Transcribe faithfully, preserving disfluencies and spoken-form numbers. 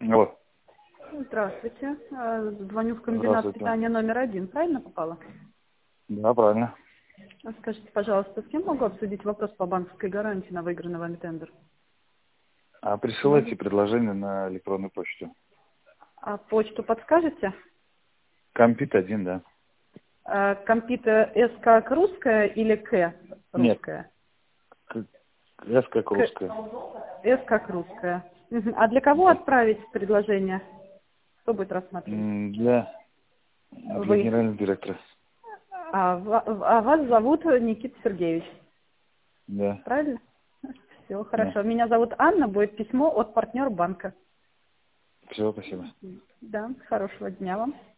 Алло. Здравствуйте. Э, Звоню в комбинат Здравствуйте. питания номер один. Правильно попала? Да, правильно. А Скажите, пожалуйста, с кем могу обсудить вопрос по банковской гарантии на выигранный вами тендер? А присылайте предложение на электронную почту. А почту подскажете? Компит один, да. Э, Компьютер С как русская или К Нет, русская? к- С как К... русская. С как русская. Мгм. А для кого отправить предложение? Кто будет рассматривать? М, Для, для Вы. генерального директора. А, ва- а вас зовут Никита Сергеевич. Да, Правильно? Все, да. хорошо. Меня зовут Анна, будет письмо от партнера банка. Все, спасибо. Да, хорошего дня вам.